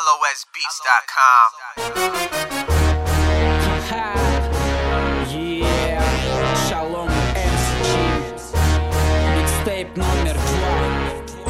losbeats.com. Yeah, Шалом MC, микстейп номер 2.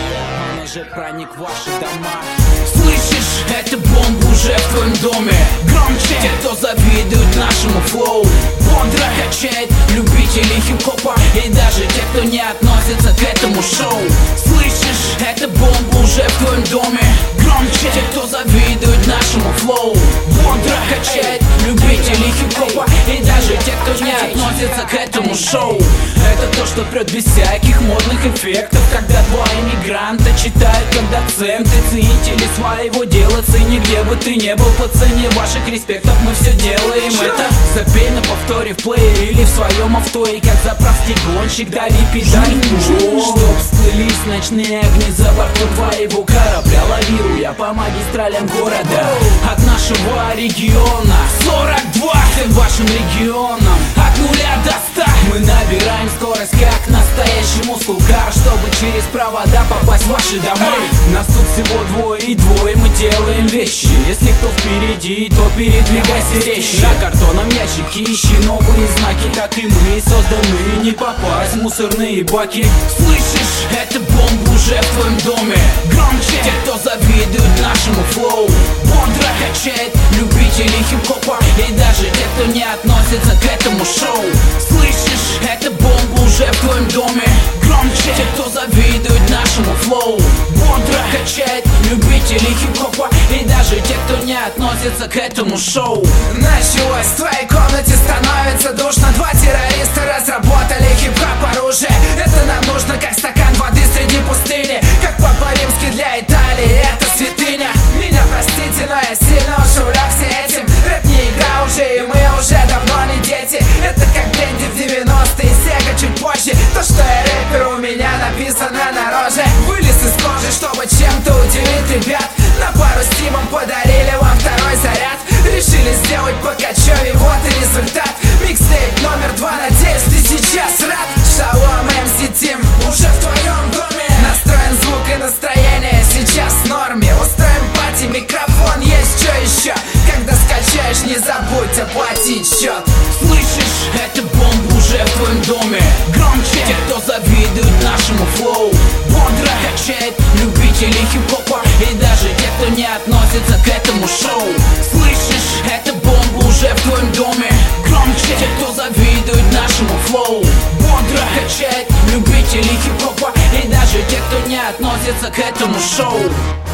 Он уже проник в ваши дома. Слышишь, это бомба уже в твоем доме. Громче те, кто завидует нашему флоу. Бодро качает любители хип-хопа и даже те, кто не относится к этому шоу. Слышишь, это бомба уже в твоем доме. Громче те, кто завидует нашему флоу. Бодро качает любители хип-хопа и даже те, кто не относится к этому шоу. Это то, что прет без всяких модных эффектов. Когда два иммигранта читают как доценты. Ценители своего дела, цени где бы ты не был. По цене ваших респектов мы все делаем. Это запей на повторе в плеере или в своем авто. И как заправский гонщик дави педаль. Чтоб всплылись ночные огни за бортом твоего корабля. Лавируя по магистралям города. От нашего региона 42 всем вашим регионам. От 0 до 100 мы набираем скорость, как настоящий мускулкар, чтобы через провода попасть в ваши дома. Нас тут всего двое и двое мы делаем вещи. Если кто впереди, то передвигайся резче. На картонном ящике ищи новые знаки. Так и мы созданы не попасть в мусорные баки. Слышишь, это бомба уже в твоем доме. Громче те, кто завидует нашему флоу. Бодро качает любители хип-хопа и даже те, кто не относится к этому шоу. Слышишь, это бомба уже в твоем доме. Громче те, кто завидует нашему флоу. Бодро качает любители хип-хопа и даже те, кто не относится к этому шоу. Началось, в твоей комнате становится душно. Два террориста разработали хип-хоп оружие. Это нам нужно как стакан воды среди пустыни. Как Папа Римский для Италии, это святыня. Меня простите, но я сильно уж увлекся этим. Рэп не игра уже, и мы уже давно не дети. Это как Бенди в 90-е, Сега чуть позже. То, что я рэпер, у меня написано на роже. Вылез из кожи, чтобы чем-то удивить ребят. На пару с Тимом подарили вам второй заряд. Решили сделать покачёвей, вот и результат. Микстейп номер 2, надеюсь, ты сейчас рад. Шалом, MC Тим, уже в твоем доме. Настроен звук и настроение сейчас в норме. Устроим пати, микрофон есть, что еще? Когда скачаешь, не забудь оплатить счет. Слышишь, это бомба уже в твоем доме. Громче те, кто завидует нашему флоу. Бодро качает любители хип-хопа и даже те, кто не относится к этому шоу. Слышишь, это бомба уже в твоем доме. Громче те, кто завидует нашему флоу. Бодро качает любители хип-хопа и даже те, кто не относится к этому шоу.